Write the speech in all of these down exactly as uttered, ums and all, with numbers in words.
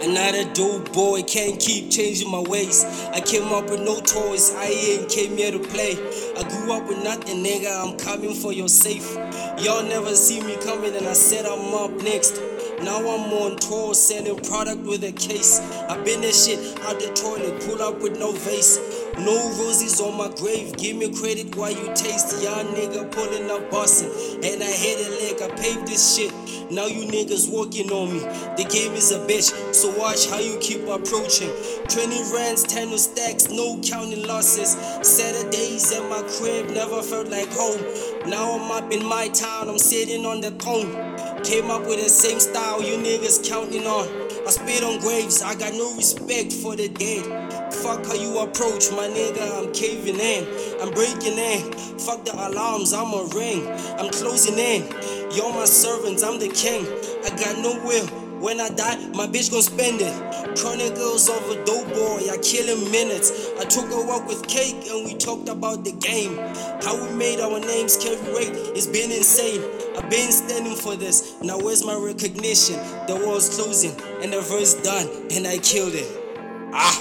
Another dope boy, can't keep changing my ways. I came up with no toys, I ain't came here to play. I grew up with nothing, nigga, I'm coming for your safe. Y'all never see me coming and I said I'm up next. Now I'm on tour, selling product with a case. I been that shit out the toilet, pull up with no vase. No roses on my grave, give me credit while you taste. Young nigga pulling up bustin', and I hit a leg, I paved this shit. Now you niggas working on me. The game is a bitch, so watch how you keep approaching. twenty rands, ten no stacks, no counting losses. Saturdays at my crib never felt like home. Now I'm up in my town, I'm sitting on the throne. Came up with the same style you niggas counting on. I spit on graves, I got no respect for the dead. Fuck how you approach, my nigga, I'm caving in. I'm breaking in, fuck the alarms, I'm a ring. I'm closing in, you're my servants, I'm the king. I got no will, when I die, my bitch gon' spend it. Chronicles of a dope boy, I kill in minutes. I took a walk with Cake and we talked about the game. How we made our names carry weight, it's been insane. I've been standing for this, now where's my recognition? The wall's closing and the verse done and I killed it. Ah!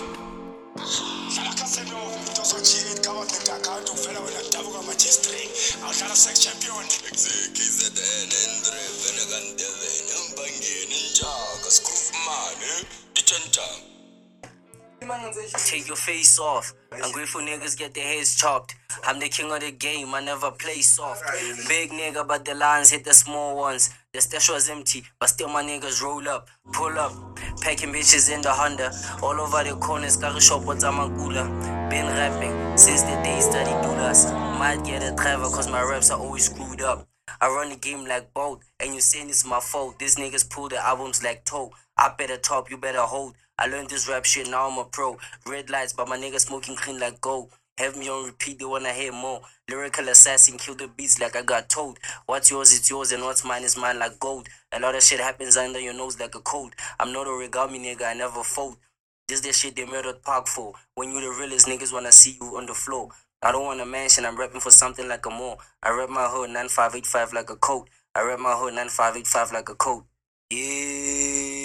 Take your face off. Ungrateful niggas get their heads chopped. I'm the king of the game, I never play soft. Big nigga, but the lines hit the small ones. The stash was empty, but still my niggas roll up, pull up. Packing bitches in the Honda. All over the corners, got a shop with Zamangula. Been rapping since the day study doulas. Might get a driver cause my raps are always screwed up. I run the game like Bolt, and you saying it's my fault. These niggas pull the albums like Toe. I better top, you better hold. I learned this rap shit, now I'm a pro. Red lights, but my niggas smoking clean like gold. Have me on repeat, they wanna hear more. Lyrical assassin, kill the beats like I got told. What's yours is yours and what's mine is mine like gold. A lot of shit happens under your nose like a cold. I'm not origami nigga, I never fold. This the shit they murdered Park for. When you the realest, niggas wanna see you on the floor. I don't want a mansion, I'm rapping for something like a more. I rap my hood nine five eight five like a coat. I rap my hood nine five eight five like a coat. Yeah.